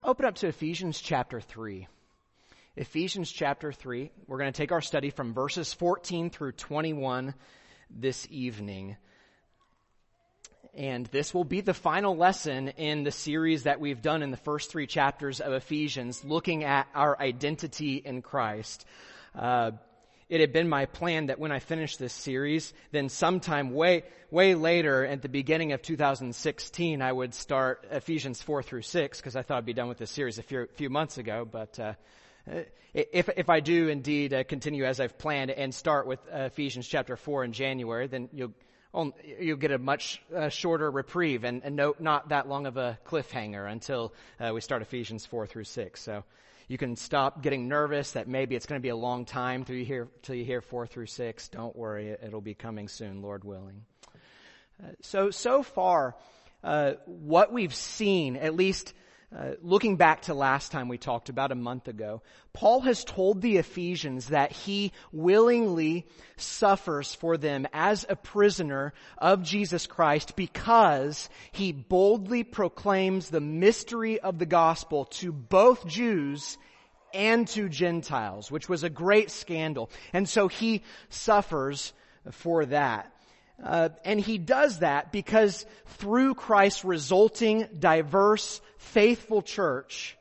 Open up to Ephesians chapter 3. Ephesians chapter 3. We're going to take our study from verses 14 through 21 this evening. And this will be the final lesson in the series that we've done in the first 3 chapters of Ephesians, looking at our identity in Christ. It had been my plan that when I finish this series, then sometime way later at the beginning of 2016, I would start Ephesians 4 through 6, because I thought I'd be done with this series a few months ago. But if I do indeed continue as I've planned and start with Ephesians chapter 4 in January, then you'll get a much shorter reprieve and not that long of a cliffhanger until we start Ephesians 4 through 6. So you can stop getting nervous that maybe it's going to be a long time till you hear 4 through 6. Don't worry, it'll be coming soon, Lord willing. So far, what we've seen, at least looking back to last time we talked about a month ago, Paul has told the Ephesians that he willingly suffers for them as a prisoner of Jesus Christ because he boldly proclaims the mystery of the gospel to both Jews and to Gentiles, which was a great scandal. And so he suffers for that. And he does that because through Christ's resulting, diverse, faithful church,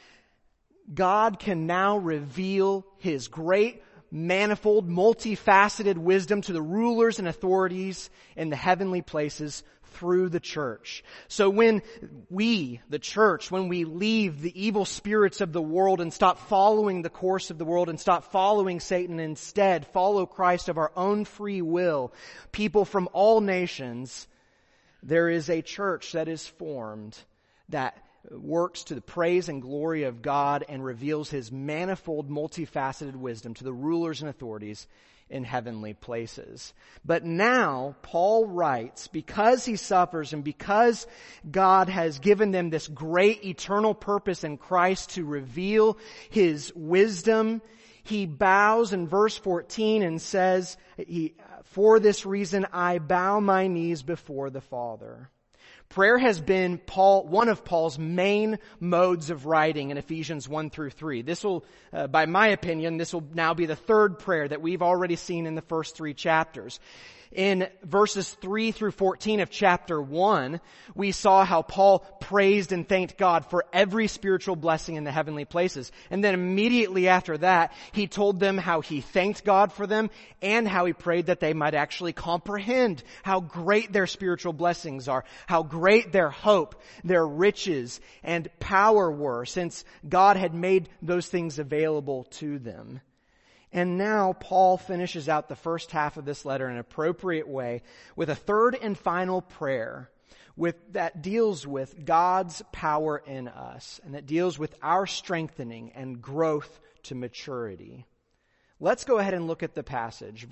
God can now reveal His great, manifold, multifaceted wisdom to the rulers and authorities in the heavenly places through the church. So when we, the church, when we leave the evil spirits of the world and stop following the course of the world and stop following Satan, instead follow Christ of our own free will, people from all nations, there is a church that is formed that works to the praise and glory of God and reveals His manifold, multifaceted wisdom to the rulers and authorities in heavenly places. But now, Paul writes, because he suffers and because God has given them this great eternal purpose in Christ to reveal His wisdom, he bows in verse 14 and says, for this reason I bow my knees before the Father. Prayer has been one of Paul's main modes of writing in Ephesians 1 through 3. This will, by my opinion, this will now be the third prayer that we've already seen in the first 3 chapters. In verses 3 through 14 of chapter 1, we saw how Paul praised and thanked God for every spiritual blessing in the heavenly places. And then immediately after that, he told them how he thanked God for them and how he prayed that they might actually comprehend how great their spiritual blessings are, how great their hope, their riches, and power were, since God had made those things available to them. And now Paul finishes out the first half of this letter in an appropriate way with a third and final prayer that deals with God's power in us and that deals with our strengthening and growth to maturity. Let's go ahead and look at the passage,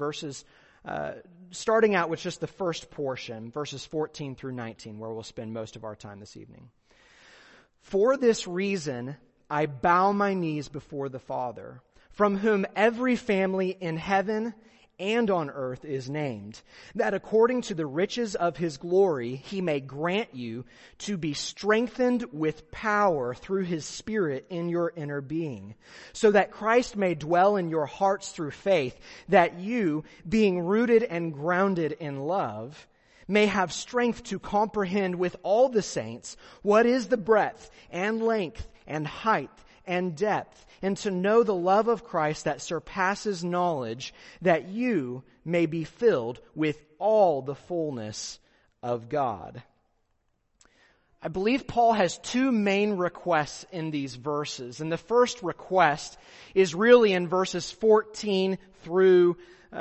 starting out with just the first portion, verses 14 through 19, where we'll spend most of our time this evening. For this reason, I bow my knees before the Father, from whom every family in heaven and on earth is named, that according to the riches of His glory He may grant you to be strengthened with power through His Spirit in your inner being, so that Christ may dwell in your hearts through faith, that you, being rooted and grounded in love, may have strength to comprehend with all the saints what is the breadth and length and height and depth, and to know the love of Christ that surpasses knowledge, that you may be filled with all the fullness of God. I believe Paul has 2 main requests in these verses. And the first request is really in verses 14 through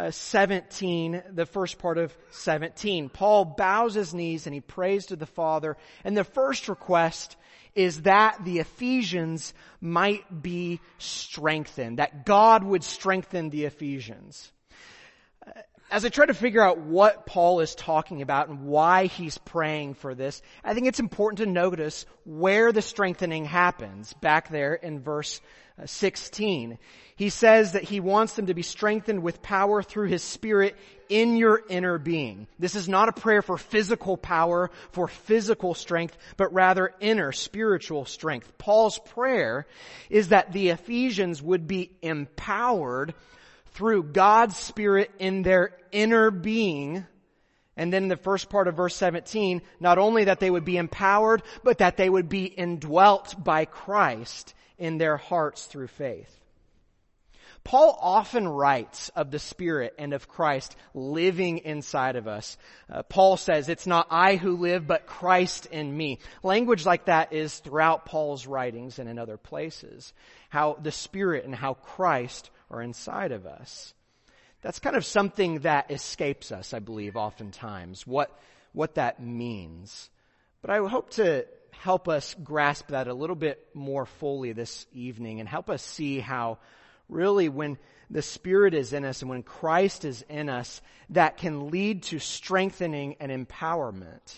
17, the first part of 17. Paul bows his knees and he prays to the Father. And the first request is that the Ephesians might be strengthened, that God would strengthen the Ephesians. as I try to figure out what Paul is talking about and why he's praying for this, I think it's important to notice where the strengthening happens. Back there in verse 16. He says that he wants them to be strengthened with power through his Spirit in your inner being. This is not a prayer for physical power, for physical strength, but rather inner spiritual strength. Paul's prayer is that the Ephesians would be empowered through God's Spirit in their inner being. And then the first part of verse 17, not only that they would be empowered, but that they would be indwelt by Christ in their hearts through faith. Paul often writes of the Spirit and of Christ living inside of us. Paul says, it's not I who live, but Christ in me. Language like that is throughout Paul's writings and in other places. How the Spirit and how Christ are inside of us. That's kind of something that escapes us, I believe, oftentimes, what that means. But I hope to help us grasp that a little bit more fully this evening and help us see how really when the Spirit is in us and when Christ is in us, that can lead to strengthening and empowerment.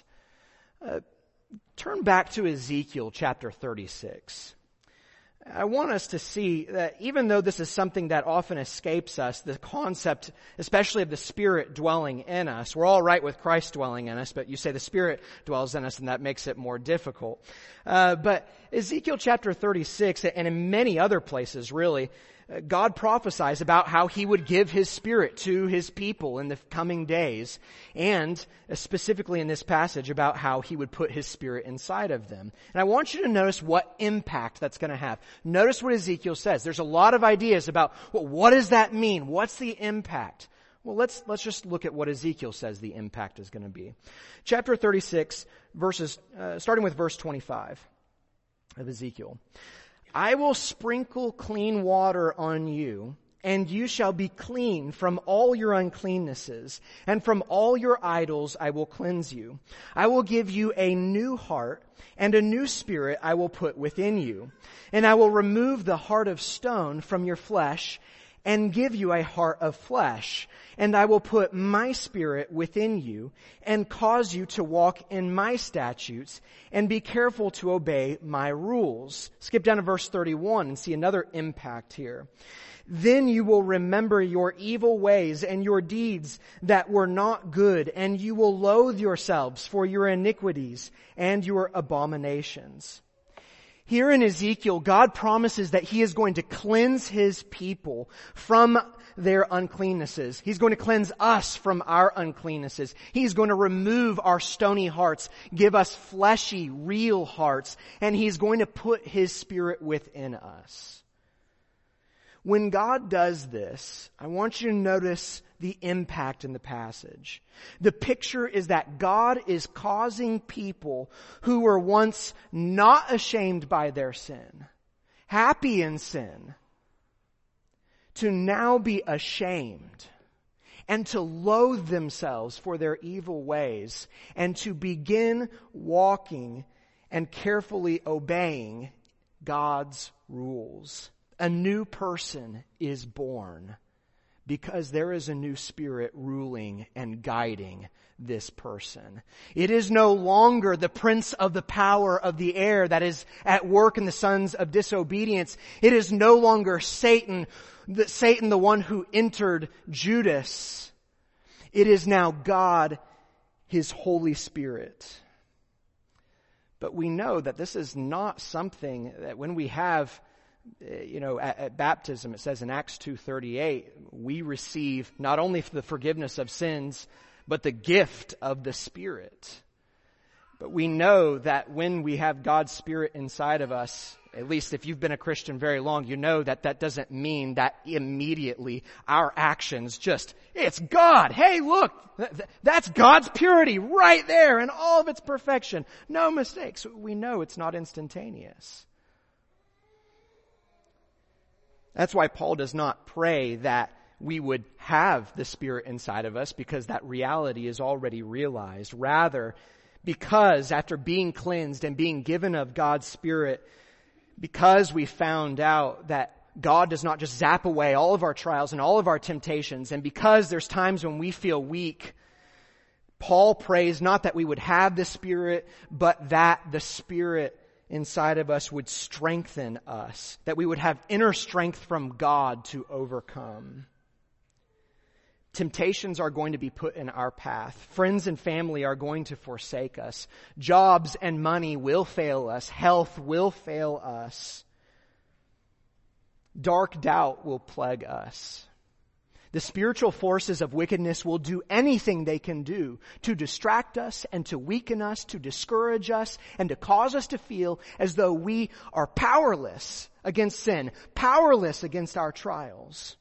Turn back to Ezekiel chapter 36. I want us to see that even though this is something that often escapes us, the concept, especially of the Spirit dwelling in us, we're all right with Christ dwelling in us, but you say the Spirit dwells in us and that makes it more difficult. But Ezekiel chapter 36 and in many other places really, God prophesies about how He would give His Spirit to His people in the coming days, and specifically in this passage about how He would put His Spirit inside of them. And I want you to notice what impact that's going to have. Notice what Ezekiel says. There's a lot of ideas about, well, what does that mean? What's the impact? Well, let's just look at what Ezekiel says the impact is going to be. Chapter 36, starting with verse 25 of Ezekiel. I will sprinkle clean water on you, and you shall be clean from all your uncleannesses, and from all your idols I will cleanse you. I will give you a new heart, and a new spirit I will put within you. And I will remove the heart of stone from your flesh, and give you a heart of flesh. And I will put my Spirit within you, and cause you to walk in my statutes, and be careful to obey my rules. Skip down to verse 31 and see another impact here. Then you will remember your evil ways and your deeds that were not good, and you will loathe yourselves for your iniquities and your abominations. Here in Ezekiel, God promises that He is going to cleanse His people from their uncleannesses. He's going to cleanse us from our uncleannesses. He's going to remove our stony hearts, give us fleshy, real hearts, and He's going to put His Spirit within us. When God does this, I want you to notice the impact in the passage. The picture is that God is causing people who were once not ashamed by their sin, happy in sin, to now be ashamed and to loathe themselves for their evil ways and to begin walking and carefully obeying God's rules. A new person is born because there is a new Spirit ruling and guiding this person. It is no longer the prince of the power of the air that is at work in the sons of disobedience. It is no longer Satan, the one who entered Judas. It is now God, His Holy Spirit. But we know that this is not something that when we have at baptism, it says in Acts 2:38, we receive not only the forgiveness of sins, but the gift of the Spirit. But we know that when we have God's Spirit inside of us, at least if you've been a Christian very long, you know that that doesn't mean that immediately our actions it's God. Hey, look, that's God's purity right there in all of its perfection. No mistakes. We know it's not instantaneous. That's why Paul does not pray that we would have the Spirit inside of us, because that reality is already realized. Rather, because after being cleansed and being given of God's Spirit, because we found out that God does not just zap away all of our trials and all of our temptations. And because there's times when we feel weak, Paul prays not that we would have the Spirit, but that the Spirit inside of us would strengthen us, that we would have inner strength from God to overcome. Temptations are going to be put in our path. Friends and family are going to forsake us. Jobs and money will fail us. Health will fail us. Dark doubt will plague us. The spiritual forces of wickedness will do anything they can do to distract us and to weaken us, to discourage us, and to cause us to feel as though we are powerless against sin, powerless against our trials.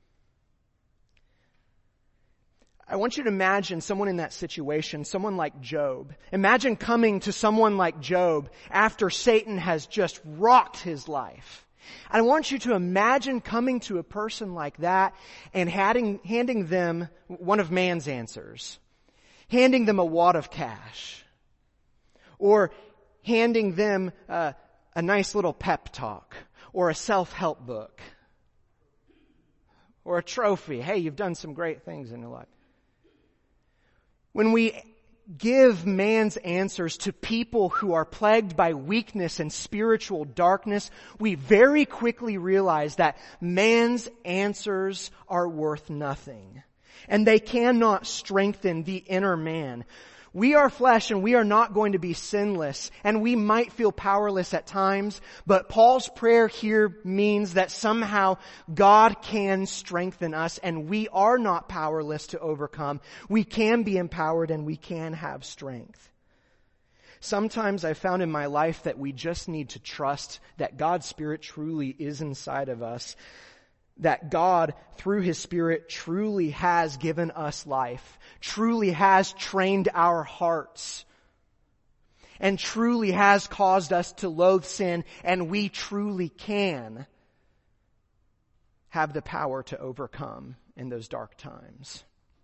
I want you to imagine someone in that situation, someone like Job. Imagine coming to someone like Job after Satan has just rocked his life. I want you to imagine coming to a person like that and handing them one of man's answers. Handing them a wad of cash. Or handing them a nice little pep talk. Or a self-help book. Or a trophy. Hey, you've done some great things in your life. When we give man's answers to people who are plagued by weakness and spiritual darkness, we very quickly realize that man's answers are worth nothing. And they cannot strengthen the inner man. We are flesh and we are not going to be sinless, and we might feel powerless at times, but Paul's prayer here means that somehow God can strengthen us and we are not powerless to overcome. We can be empowered and we can have strength. Sometimes I've found in my life that we just need to trust that God's Spirit truly is inside of us. That God, through His Spirit, truly has given us life, truly has trained our hearts, and truly has caused us to loathe sin, and we truly can have the power to overcome in those dark times.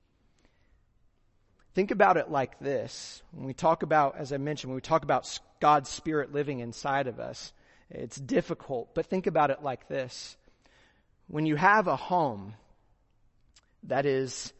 Think about it like this. When we talk about, as I mentioned, when we talk about God's Spirit living inside of us, it's difficult, but think about it like this. When you have a home that is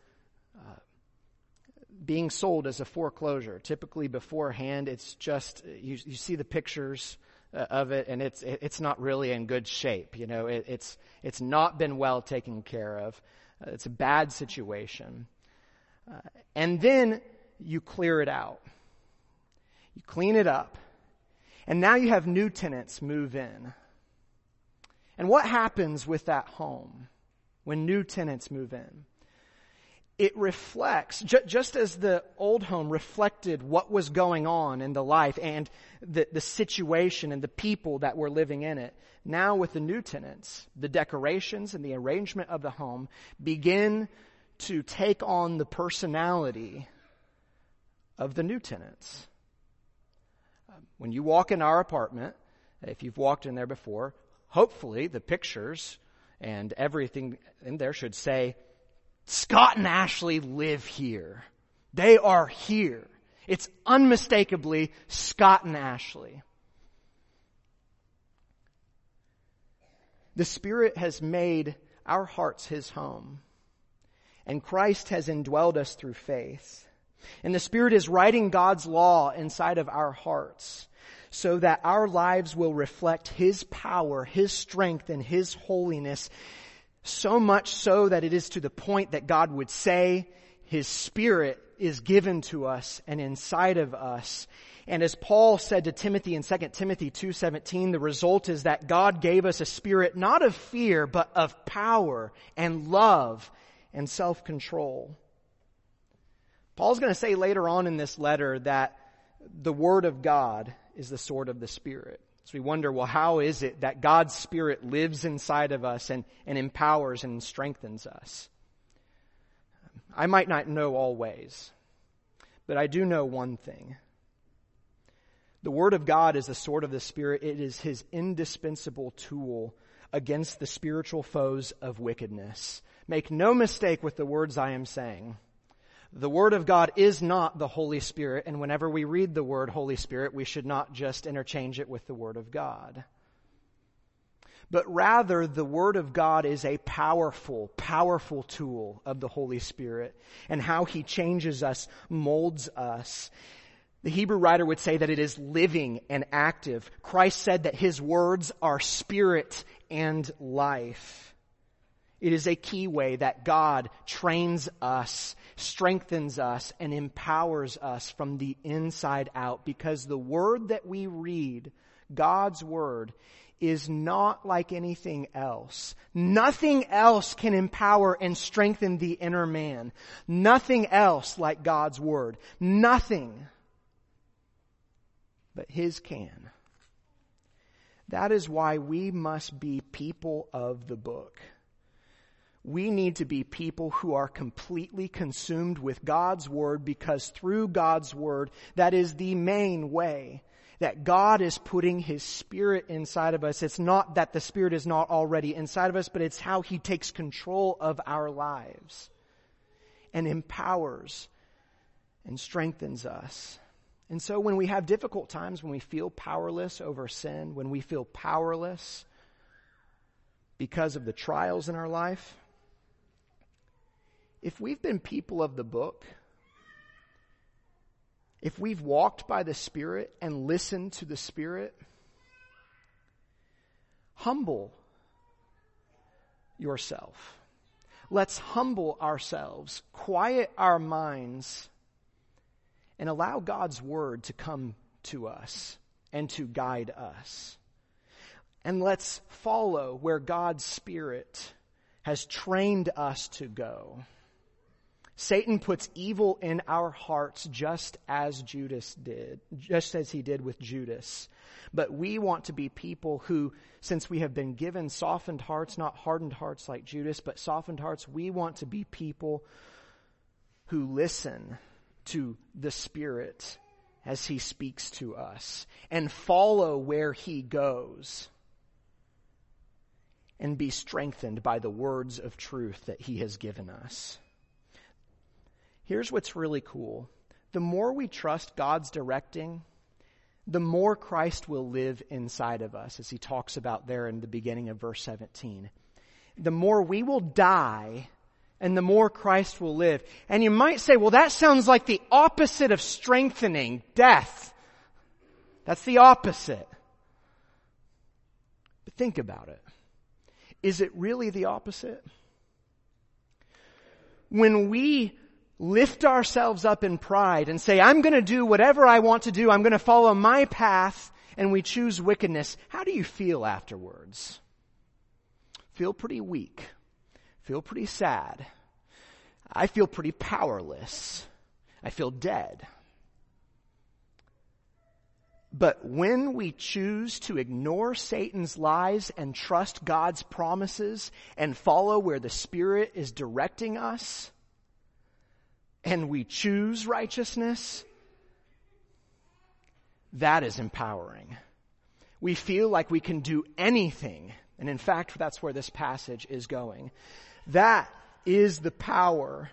being sold as a foreclosure, typically beforehand, it's just, you see the pictures of it and it's not really in good shape. You know, it's not been well taken care of. It's a bad situation. And then you clear it out. You clean it up. And now you have new tenants move in. And what happens with that home when new tenants move in? It reflects, just as the old home reflected what was going on in the life and the situation and the people that were living in it. Now with the new tenants, the decorations and the arrangement of the home begin to take on the personality of the new tenants. When you walk in our apartment, if you've walked in there before, hopefully the pictures and everything in there should say, Scott and Ashley live here. They are here. It's unmistakably Scott and Ashley. The Spirit has made our hearts His home. And Christ has indwelled us through faith. And the Spirit is writing God's law inside of our hearts, so that our lives will reflect His power, His strength, and His holiness, so much so that it is to the point that God would say His Spirit is given to us and inside of us. And as Paul said to Timothy in 2 Timothy 2:17, the result is that God gave us a spirit not of fear, but of power and love and self-control. Paul's going to say later on in this letter that the Word of God is the sword of the Spirit. So we wonder, well, how is it that God's Spirit lives inside of us and empowers and strengthens us? I might not know all ways, but I do know one thing. The Word of God is the sword of the Spirit. It is His indispensable tool against the spiritual foes of wickedness. Make no mistake with the words I am saying. The Word of God is not the Holy Spirit, and whenever we read the word Holy Spirit, we should not just interchange it with the Word of God. but rather the Word of God is a powerful, powerful tool of the Holy Spirit, and how He changes us, molds us. The Hebrew writer would say that it is living and active. Christ said that His words are spirit and life. It is a key way that God trains us, strengthens us, and empowers us from the inside out, because the Word that we read, God's Word, is not like anything else. Nothing else can empower and strengthen the inner man. Nothing else like God's Word. Nothing. But His can. That is why we must be people of the book. We need to be people who are completely consumed with God's Word, because through God's Word, that is the main way that God is putting His Spirit inside of us. It's not that the Spirit is not already inside of us, but it's how He takes control of our lives and empowers and strengthens us. And so when we have difficult times, when we feel powerless over sin, when we feel powerless because of the trials in our life, if we've been people of the book, if we've walked by the Spirit and listened to the Spirit, humble yourself. Let's humble ourselves, quiet our minds, and allow God's Word to come to us and to guide us. And let's follow where God's Spirit has trained us to go. Satan puts evil in our hearts just as Judas did, just as he did with Judas. But we want to be people who, since we have been given softened hearts, not hardened hearts like Judas, but softened hearts, we want to be people who listen to the Spirit as He speaks to us and follow where He goes and be strengthened by the words of truth that He has given us. Here's what's really cool. The more we trust God's directing, the more Christ will live inside of us, as He talks about there in the beginning of verse 17. The more we will die, and the more Christ will live. And you might say, well, that sounds like the opposite of strengthening, death. That's the opposite. But think about it. Is it really the opposite? When we lift ourselves up in pride and say, I'm going to do whatever I want to do, I'm going to follow my path, and we choose wickedness, how do you feel afterwards? Feel pretty weak. Feel pretty sad. I feel pretty powerless. I feel dead. But when we choose to ignore Satan's lies and trust God's promises and follow where the Spirit is directing us, and we choose righteousness, that is empowering. We feel like we can do anything. And in fact, that's where this passage is going. That is the power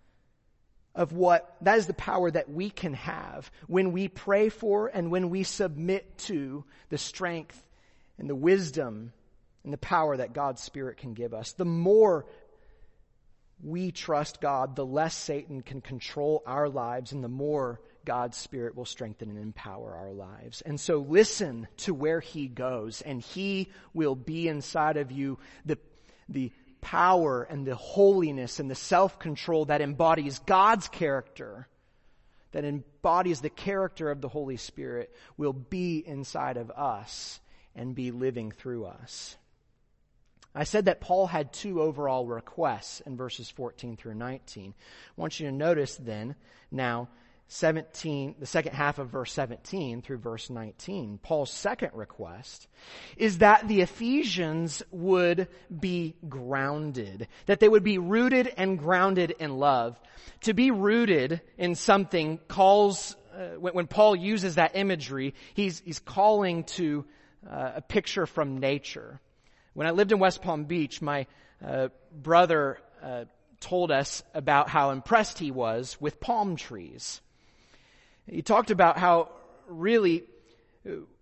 that we can have when we pray for and when we submit to the strength and the wisdom and the power that God's Spirit can give us. The more we trust God, the less Satan can control our lives, and the more God's Spirit will strengthen and empower our lives. And so listen to where He goes, and He will be inside of you the power and the holiness and the self-control that embodies God's character, that embodies the character of the Holy Spirit, will be inside of us and be living through us. I said that Paul had two overall requests in verses 14 through 19. I want you to notice then, now, the second half of verse 17 through verse 19. Paul's second request is that the Ephesians would be grounded, that they would be rooted and grounded in love. To be rooted in something calls, when Paul uses that imagery, he's calling to a picture from nature. When I lived in West Palm Beach, my brother told us about how impressed he was with palm trees. He talked about how really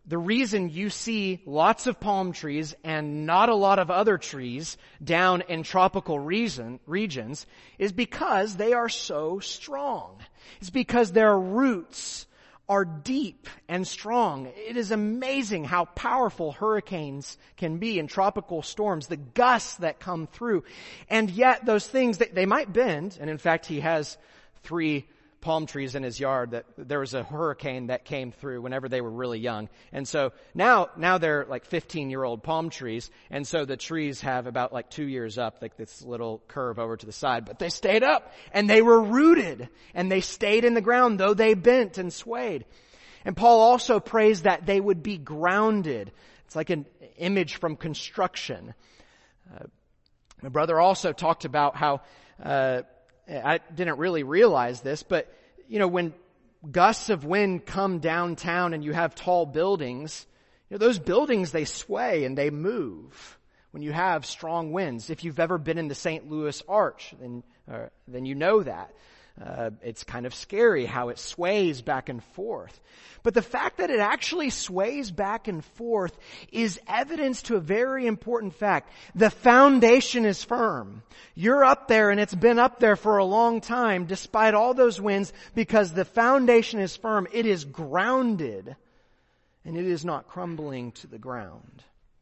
The reason you see lots of palm trees and not a lot of other trees down in tropical regions is because they are so strong. It's because their roots are deep and strong. It is amazing how powerful hurricanes can be and tropical storms, the gusts that come through. And yet those things, they might bend. And in fact, he has 3 palm trees in his yard that there was a hurricane that came through whenever they were really young. And so now they're like 15-year-old palm trees. And so the trees have about like 2 years up, like this little curve over to the side, but they stayed up and they were rooted and they stayed in the ground though they bent and swayed. And Paul also prays that they would be grounded. It's like an image from construction. My brother also talked about how, I didn't really realize this, but, when gusts of wind come downtown and you have tall buildings, those buildings, they sway and they move when you have strong winds. If you've ever been in the St. Louis Arch, then you know that. It's kind of scary how it sways back and forth. But the fact that it actually sways back and forth is evidence to a very important fact. The foundation is firm. You're up there and it's been up there for a long time despite all those winds because the foundation is firm. It is grounded and it is not crumbling to the ground.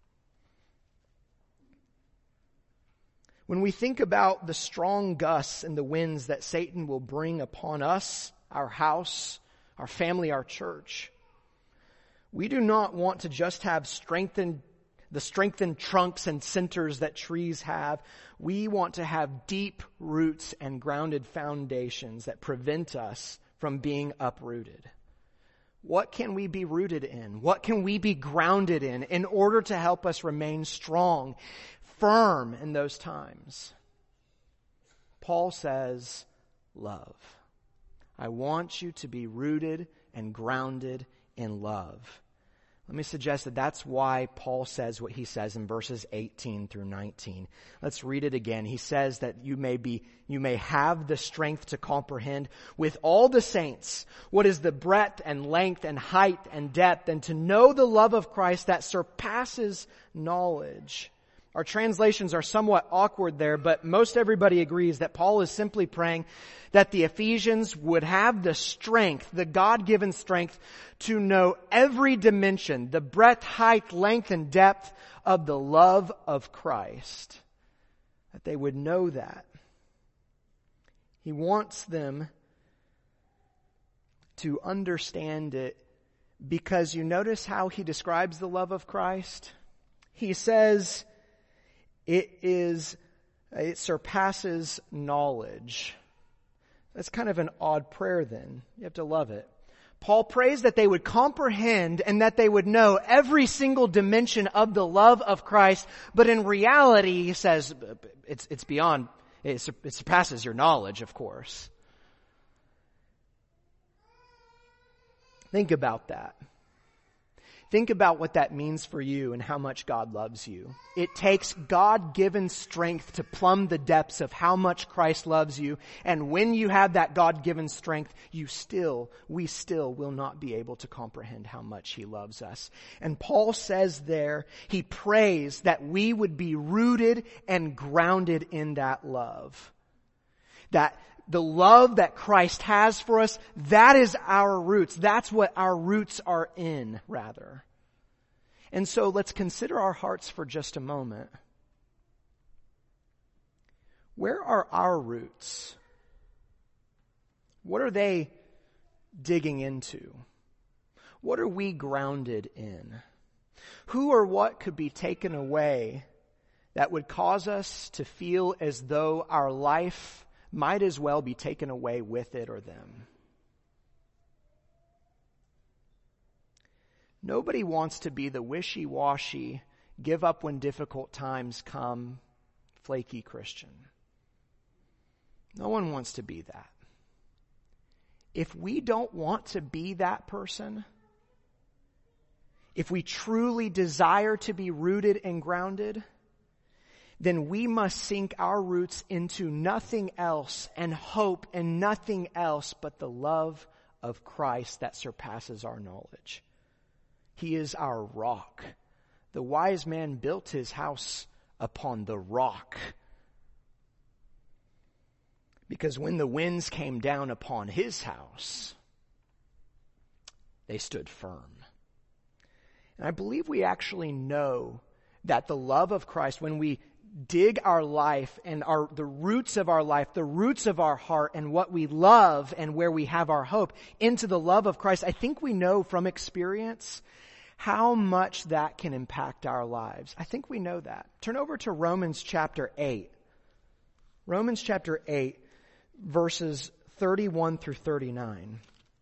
When we think about the strong gusts and the winds that Satan will bring upon us, our house, our family, our church, we do not want to just have the strengthened trunks and centers that trees have. We want to have deep roots and grounded foundations that prevent us from being uprooted. What can we be rooted in? What can we be grounded in order to help us remain strong, firm in those times? Paul says, love. I want you to be rooted and grounded in love. Let me suggest that that's why Paul says what he says in verses 18 through 19. Let's read it again. He says that you may have the strength to comprehend with all the saints what is the breadth and length and height and depth, and to know the love of Christ that surpasses knowledge. Our translations are somewhat awkward there, but most everybody agrees that Paul is simply praying that the Ephesians would have the strength, the God-given strength, to know every dimension, the breadth, height, length, and depth of the love of Christ. That they would know that. He wants them to understand it because you notice how he describes the love of Christ? He says, it surpasses knowledge. That's kind of an odd prayer then. You have to love it. Paul prays that they would comprehend and that they would know every single dimension of the love of Christ, but in reality, he says, it's beyond, it surpasses your knowledge, of course. Think about that. Think about what that means for you and how much God loves you. It takes God-given strength to plumb the depths of how much Christ loves you. And when you have that God-given strength, we still will not be able to comprehend how much He loves us. And Paul says there, he prays that we would be rooted and grounded in that love. That the love that Christ has for us, that is our roots. That's what our roots are in, rather. And so let's consider our hearts for just a moment. Where are our roots? What are they digging into? What are we grounded in? Who or what could be taken away that would cause us to feel as though our life might as well be taken away with it or them? Nobody wants to be the wishy-washy, give up when difficult times come, flaky Christian. No one wants to be that. If we don't want to be that person, if we truly desire to be rooted and grounded, then we must sink our roots into nothing else and hope in nothing else but the love of Christ that surpasses our knowledge. He is our rock. The wise man built his house upon the rock. Because when the winds came down upon his house, they stood firm. And I believe we actually know that the love of Christ, when we dig our life and the roots of our life, the roots of our heart and what we love and where we have our hope into the love of Christ, I think we know from experience how much that can impact our lives. I think we know that. Turn over to Romans chapter 8. Romans chapter 8, verses 31 through 39.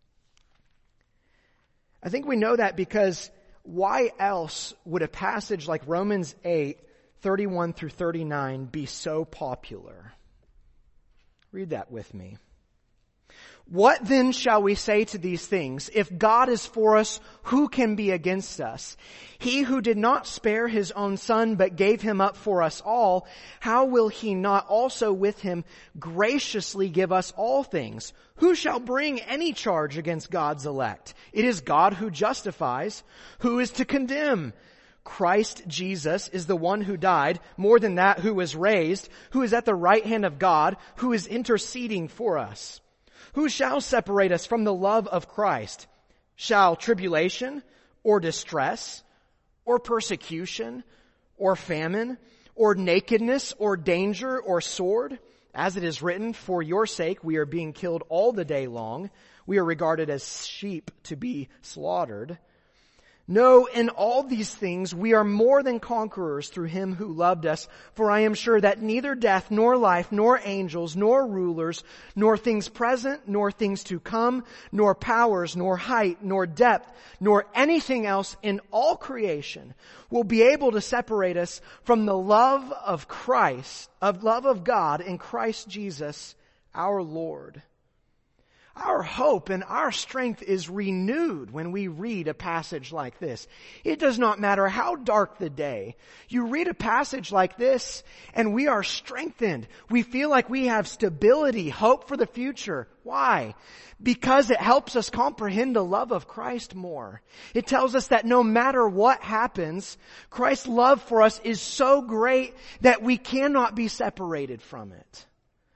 I think we know that because why else would a passage like Romans 8, 31 through 39 be so popular? Read that with me. What then shall we say to these things? If God is for us, who can be against us? He who did not spare his own son, but gave him up for us all, how will he not also with him graciously give us all things? Who shall bring any charge against God's elect? It is God who justifies. Who is to condemn? Christ Jesus is the one who died, more than that, who was raised, who is at the right hand of God, who is interceding for us. Who shall separate us from the love of Christ? Shall tribulation, or distress, or persecution, or famine, or nakedness, or danger, or sword? As it is written, for your sake we are being killed all the day long. We are regarded as sheep to be slaughtered. No, in all these things we are more than conquerors through him who loved us. For I am sure that neither death, nor life, nor angels, nor rulers, nor things present, nor things to come, nor powers, nor height, nor depth, nor anything else in all creation will be able to separate us from the love of Christ, of love of God in Christ Jesus our Lord. Our hope and our strength is renewed when we read a passage like this. It does not matter how dark the day. You read a passage like this and we are strengthened. We feel like we have stability, hope for the future. Why? Because it helps us comprehend the love of Christ more. It tells us that no matter what happens, Christ's love for us is so great that we cannot be separated from it.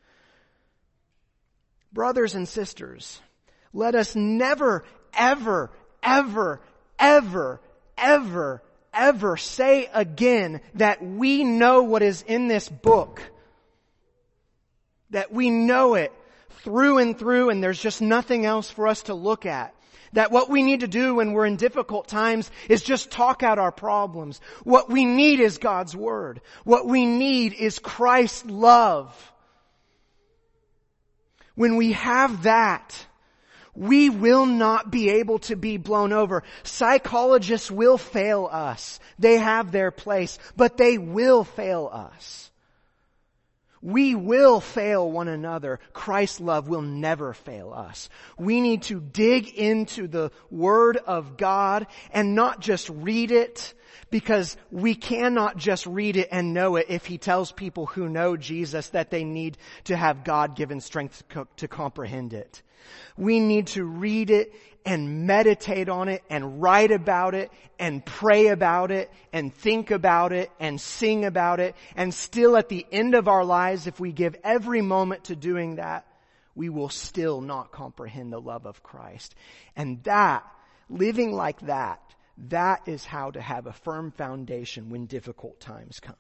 Brothers and sisters, let us never, ever, ever, ever, ever, ever say again that we know what is in this book. That we know it through and through and there's just nothing else for us to look at. That what we need to do when we're in difficult times is just talk out our problems. What we need is God's Word. What we need is Christ's love. When we have that, we will not be able to be blown over. Psychologists will fail us. They have their place, but they will fail us. We will fail one another. Christ's love will never fail us. We need to dig into the Word of God and not just read it, because we cannot just read it and know it if He tells people who know Jesus that they need to have God-given strength to comprehend it. We need to read it and meditate on it and write about it and pray about it and think about it and sing about it. And still at the end of our lives, if we give every moment to doing that, we will still not comprehend the love of Christ. And that, living like that is how to have a firm foundation when difficult times come.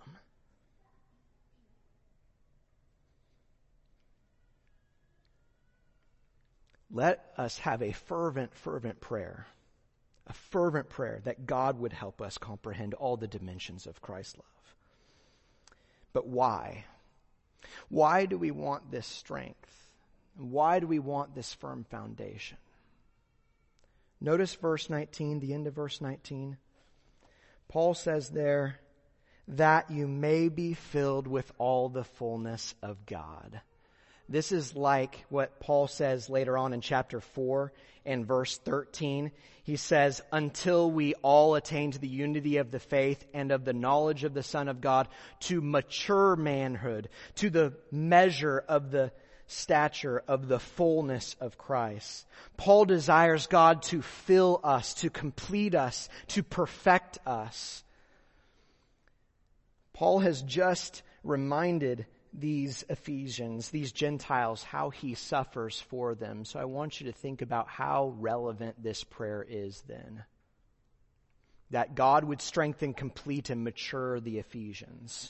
Let us have a fervent prayer. A fervent prayer that God would help us comprehend all the dimensions of Christ's love. But why? Why do we want this strength? Why do we want this firm foundation? Notice verse 19, the end of verse 19. Paul says there, that you may be filled with all the fullness of God. This is like what Paul says later on in chapter 4 and verse 13. He says, until we all attain to the unity of the faith and of the knowledge of the Son of God, to mature manhood, to the measure of the stature of the fullness of Christ. Paul desires God to fill us, to complete us, to perfect us. Paul has just reminded these Ephesians, these Gentiles, how he suffers for them. So I want you to think about how relevant this prayer is then. That God would strengthen, complete, and mature the Ephesians.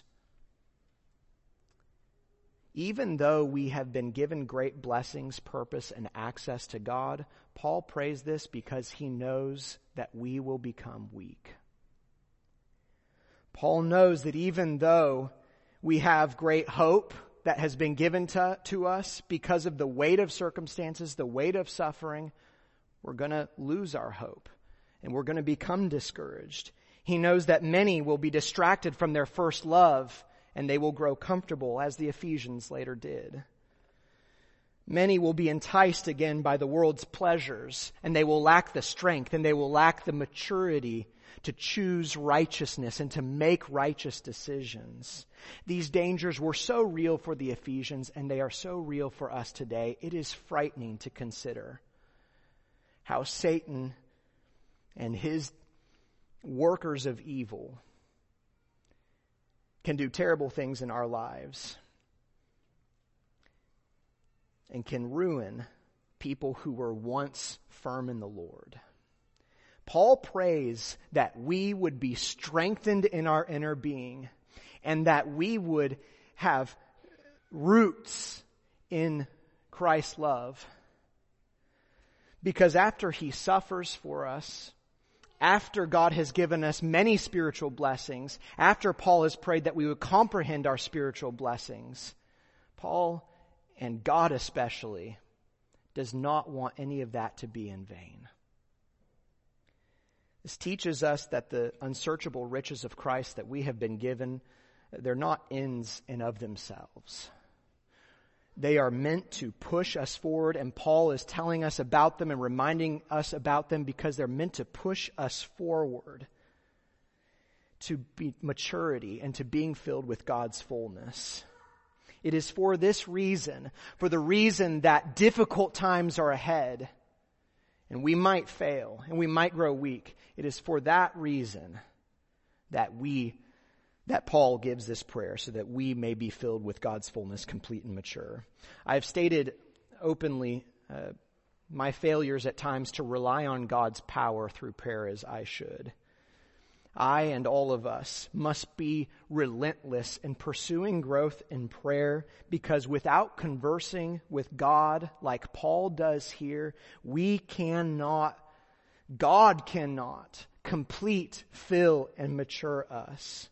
Even though we have been given great blessings, purpose, and access to God, Paul prays this because he knows that we will become weak. Paul knows that even though we have great hope that has been given to us because of the weight of circumstances, the weight of suffering, we're going to lose our hope and we're going to become discouraged. He knows that many will be distracted from their first love and they will grow comfortable, as the Ephesians later did. Many will be enticed again by the world's pleasures, and they will lack the strength and they will lack the maturity to choose righteousness and to make righteous decisions. These dangers were so real for the Ephesians, and they are so real for us today. It is frightening to consider how Satan and his workers of evil can do terrible things in our lives and can ruin people who were once firm in the Lord. Paul prays that we would be strengthened in our inner being and that we would have roots in Christ's love. Because after he suffers for us, after God has given us many spiritual blessings, after Paul has prayed that we would comprehend our spiritual blessings, Paul, and God especially, does not want any of that to be in vain. This teaches us that the unsearchable riches of Christ that we have been given, they're not ends in of themselves. They are meant to push us forward, and Paul is telling us about them and reminding us about them because they're meant to push us forward to be maturity and to being filled with God's fullness. It is for this reason, for the reason that difficult times are ahead, and we might fail, and we might grow weak. It is for that reason that Paul gives this prayer, so that we may be filled with God's fullness, complete and mature. I have stated openly my failures at times to rely on God's power through prayer as I should. I and all of us must be relentless in pursuing growth in prayer, because without conversing with God like Paul does here, God cannot complete, fill, and mature us.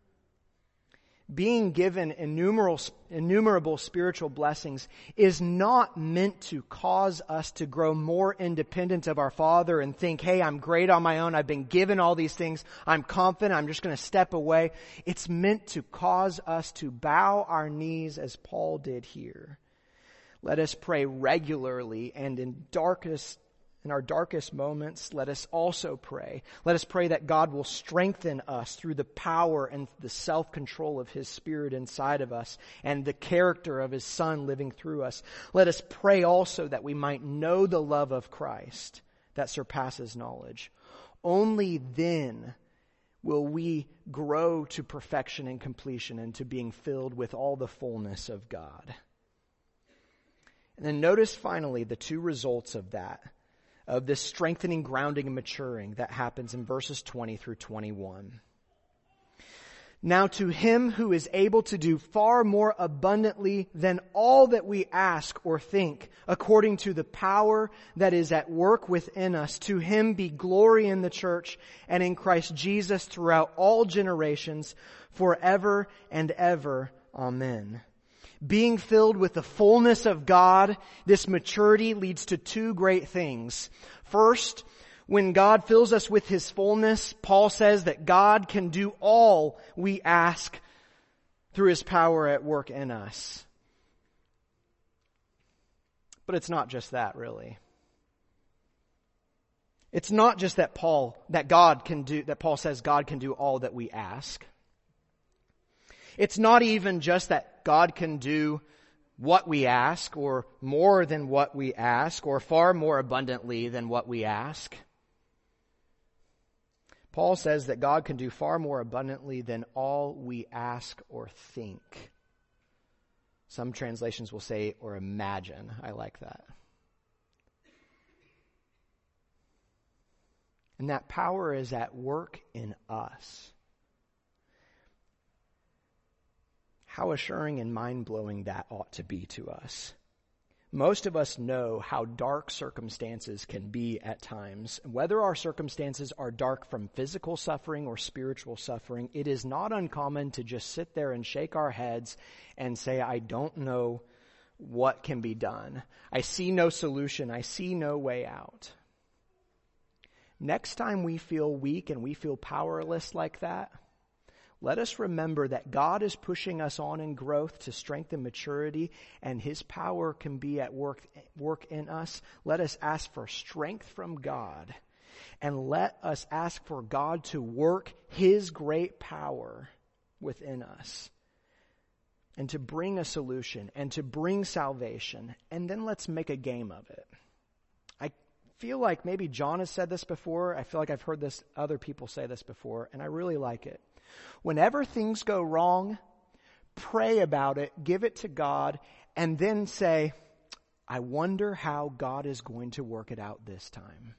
Being given innumerable spiritual blessings is not meant to cause us to grow more independent of our Father and think, hey, I'm great on my own. I've been given all these things. I'm confident. I'm just going to step away. It's meant to cause us to bow our knees as Paul did here. Let us pray regularly, and in our darkest moments, let us also pray. Let us pray that God will strengthen us through the power and the self-control of His Spirit inside of us and the character of His Son living through us. Let us pray also that we might know the love of Christ that surpasses knowledge. Only then will we grow to perfection and completion and to being filled with all the fullness of God. And then notice finally the two results of that, of this strengthening, grounding, and maturing that happens in verses 20 through 21. Now to Him who is able to do far more abundantly than all that we ask or think, according to the power that is at work within us, to Him be glory in the church and in Christ Jesus throughout all generations, forever and ever. Amen. Being filled with the fullness of God, this maturity leads to two great things. First, when God fills us with His fullness, Paul says that God can do all we ask through His power at work in us. But it's not just that, really. It's not just that Paul says God can do all that we ask. It's not even just that God can do what we ask, or more than what we ask, or far more abundantly than what we ask. Paul says that God can do far more abundantly than all we ask or think. Some translations will say, or imagine. I like that. And that power is at work in us. How assuring and mind-blowing that ought to be to us. Most of us know how dark circumstances can be at times. Whether our circumstances are dark from physical suffering or spiritual suffering, it is not uncommon to just sit there and shake our heads and say, I don't know what can be done. I see no solution. I see no way out. Next time we feel weak and we feel powerless like that, let us remember that God is pushing us on in growth to strength and maturity, and His power can be at work in us. Let us ask for strength from God, and let us ask for God to work His great power within us, and to bring a solution, and to bring salvation, and then let's make a game of it. I feel like maybe John has said this before. I feel like I've heard this other people say this before, and I really like it. Whenever things go wrong, pray about it, give it to God, and then say, I wonder how God is going to work it out this time.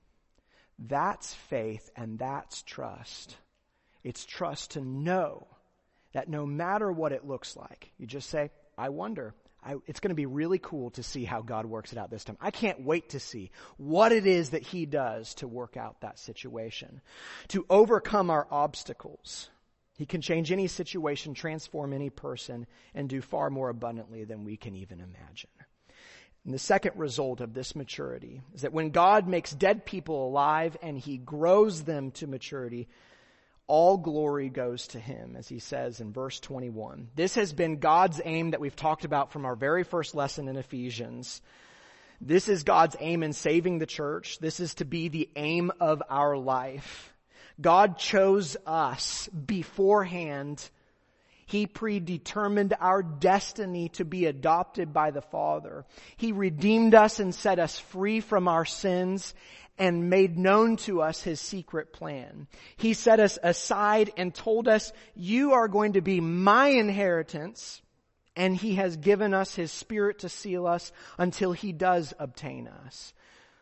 That's faith and that's trust. It's trust to know that no matter what it looks like, you just say, I wonder. It's going to be really cool to see how God works it out this time. I can't wait to see what it is that He does to work out that situation, to overcome our obstacles. He can change any situation, transform any person, and do far more abundantly than we can even imagine. And the second result of this maturity is that when God makes dead people alive and He grows them to maturity, all glory goes to Him, as He says in verse 21. This has been God's aim that we've talked about from our very first lesson in Ephesians. This is God's aim in saving the church. This is to be the aim of our life. God chose us beforehand. He predetermined our destiny to be adopted by the Father. He redeemed us and set us free from our sins and made known to us His secret plan. He set us aside and told us, you are going to be my inheritance, and He has given us His Spirit to seal us until He does obtain us.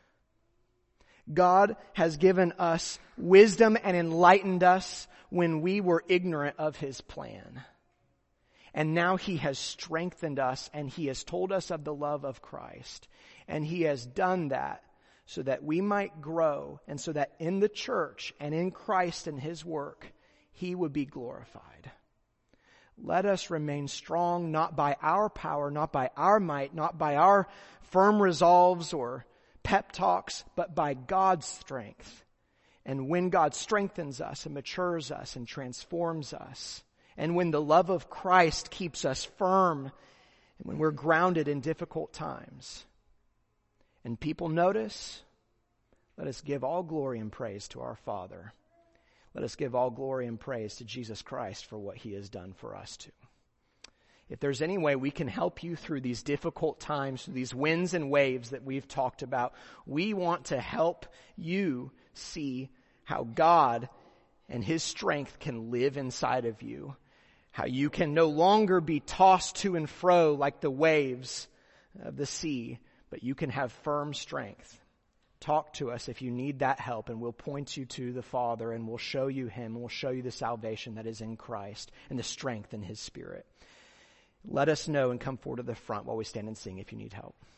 God has given us wisdom and enlightened us when we were ignorant of His plan. And now He has strengthened us, and He has told us of the love of Christ. And He has done that so that we might grow, and so that in the church and in Christ and His work, He would be glorified. Let us remain strong, not by our power, not by our might, not by our firm resolves or pep talks, but by God's strength. And when God strengthens us and matures us and transforms us, and when the love of Christ keeps us firm, and when we're grounded in difficult times, and people notice, let us give all glory and praise to our Father. Let us give all glory and praise to Jesus Christ for what He has done for us too. If there's any way we can help you through these difficult times, through these winds and waves that we've talked about, we want to help you see how God and His strength can live inside of you. How you can no longer be tossed to and fro like the waves of the sea, but you can have firm strength. Talk to us if you need that help, and we'll point you to the Father, and we'll show you Him, and we'll show you the salvation that is in Christ and the strength in His Spirit. Let us know and come forward to the front while we stand and sing if you need help.